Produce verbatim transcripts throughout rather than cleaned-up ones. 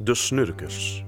de snurkers.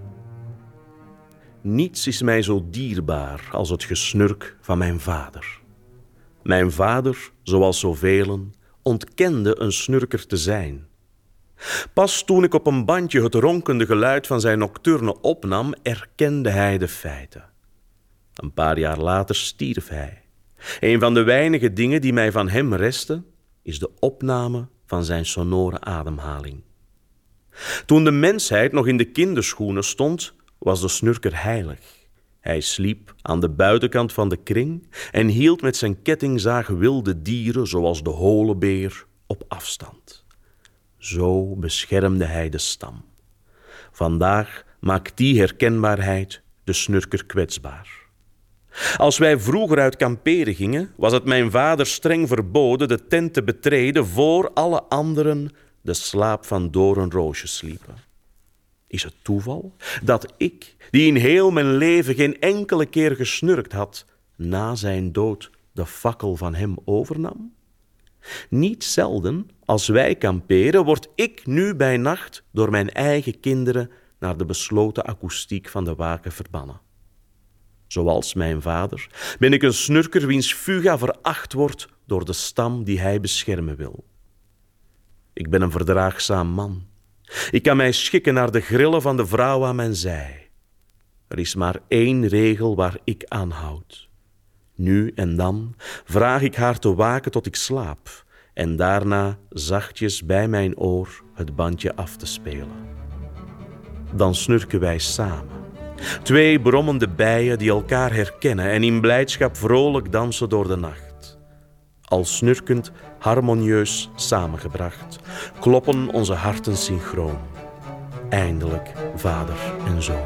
Niets is mij zo dierbaar als het gesnurk van mijn vader. Mijn vader, zoals zovelen, ontkende een snurker te zijn. Pas toen ik op een bandje het ronkende geluid van zijn nocturne opnam, erkende hij de feiten. Een paar jaar later stierf hij. Een van de weinige dingen die mij van hem resten, is de opname van zijn sonore ademhaling. Toen de mensheid nog in de kinderschoenen stond, was de snurker heilig. Hij sliep aan de buitenkant van de kring en hield met zijn kettingzaag wilde dieren zoals de holenbeer op afstand. Zo beschermde hij de stam. Vandaag maakt die herkenbaarheid de snurker kwetsbaar. Als wij vroeger uit kamperen gingen, was het mijn vader streng verboden de tent te betreden voor alle anderen de slaap van doornroosjes sliepen. Is het toeval dat ik, die in heel mijn leven geen enkele keer gesnurkt had, na zijn dood de fakkel van hem overnam? Niet zelden, als wij kamperen, word ik nu bij nacht door mijn eigen kinderen naar de besloten akoestiek van de waken verbannen. Zoals mijn vader ben ik een snurker wiens fuga veracht wordt door de stam die hij beschermen wil. Ik ben een verdraagzaam man. Ik kan mij schikken naar de grillen van de vrouw aan mijn zij. Er is maar één regel waar ik aan houd. Nu en dan vraag ik haar te waken tot ik slaap en daarna zachtjes bij mijn oor het bandje af te spelen. Dan snurken wij samen. Twee brommende bijen die elkaar herkennen en in blijdschap vrolijk dansen door de nacht. Al snurkend, harmonieus samengebracht, kloppen onze harten synchroon. Eindelijk vader en zoon.